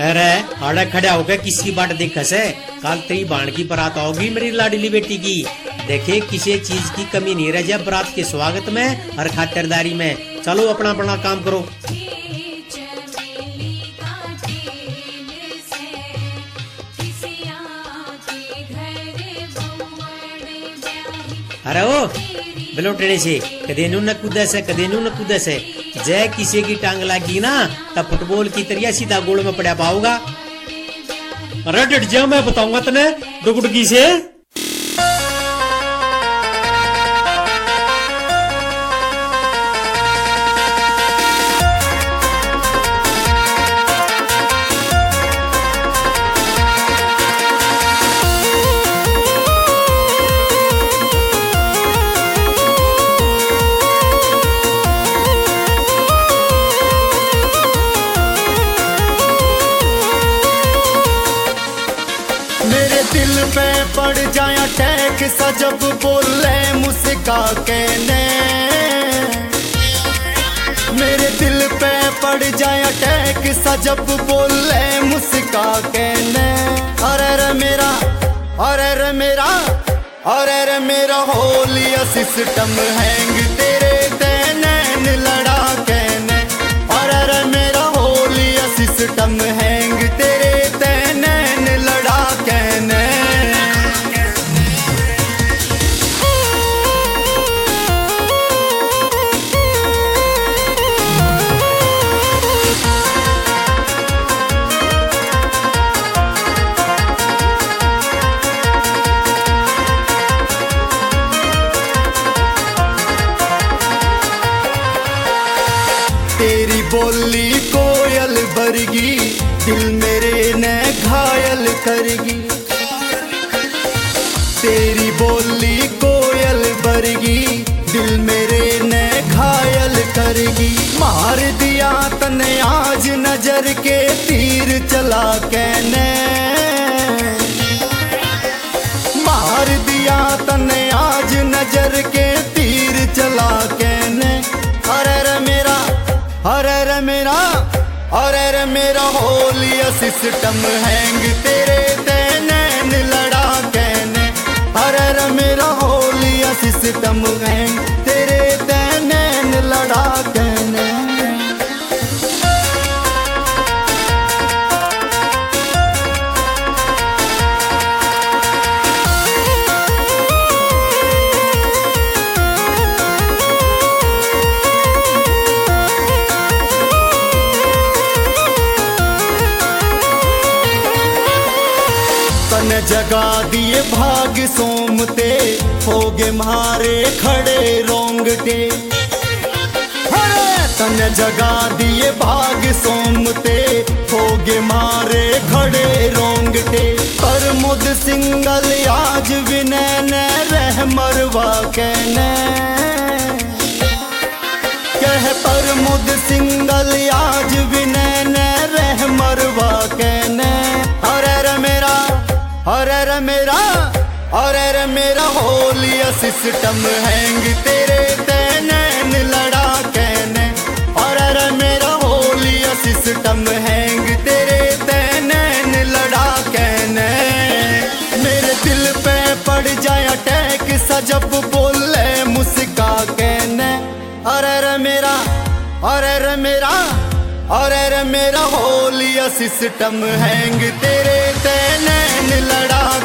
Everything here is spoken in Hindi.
अरे आड़ा खड़ा होकर किसकी बाट देखस है। कल तेरी बाण की बारात आओगी मेरी लाडली बेटी की। देखे किसी चीज की कमी नहीं रह जाए बारात के स्वागत में और खातिरदारी में। चलो अपना अपना काम करो। अरे ओ बिलोटने से कदे न कूदस है कदे न कूदस है। जय किसी की टांग लागी ना तब फुटबॉल की तरह सीधा गोल में पड़ा पाऊंगा। अरे डट जा मैं बताऊंगा तने डुगडुगी से। दिल पे पड़ जाया टैक सा जब बोले मुस्का के ने। मेरे दिल पे पड़ जाया टैक सा जब बोले मुस्का के ने। अरे रे मेरा अरे रे मेरा अरे रे मेरा होलिया सिस्टम हैंग तेरे नैन लड़ा के ने। अरे रे मेरा होलिया सिस्टम हैंग तेरे नैन लड़ा के ने। तेरी बोली कोयल बरगी दिल मेरे ने घायल करगी। तेरी बोली कोयल बरगी दिल मेरे ने घायल करगी। मार दिया तने आज नजर के तीर चला के ने। मार दिया तने आज नजर के तीर चला के ने। अरे रे मेरा अरे रे मेरा अरे रे मेरा होलिया सिस्टम हैंग तेरे नैन लड़ा के ने। अरे रे मेरा होलिया सिस्टम हैंग तेरे नैन लड़ा के ने। तने जगा दिए भाग सोमते होगे मारे खड़े रोंगटे। तने जगा दिए भाग सोमते होगे मारे खड़े रोंगटे। पर मुद सिंगल आज विनय ने रह मरवा के ने। कह पर मुद सिंगल आज विनय ने रह मरवा के ने। अरे रे मेरा अरे रे मेरा अरे रे मेरा होलिया सिस्टम हैंग तेरे नैन लड़ा के ने। अरे रे मेरा होलिया सिस्टम हैंग तेरे नैन लड़ा के ने। मेरे दिल पे पड़ जाया टैक सा जब बोले मुस्का के ने। अरे रे मेरा अरे रे मेरा अरे रे मेरा होलिया सिस्टम हैंग तेरे नैन लड़ा